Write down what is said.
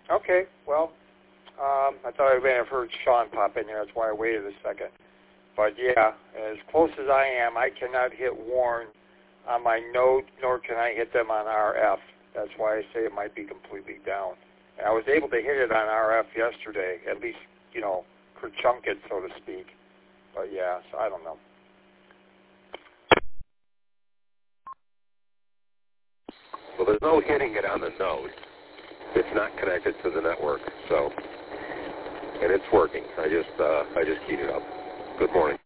Okay, well, I thought I may have heard Sean pop in here. That's why I waited a second. But, yeah, as close as I am, I cannot hit Warren on my node, nor can I hit them on RF. That's why I say it might be completely down. And I was able to hit it on RF yesterday, at least, kerchunk it, so to speak. But, yeah, so I don't know. Well, there's no hitting it on the node. It's not connected to the network, so, and it's working. I just keyed it up. Good morning.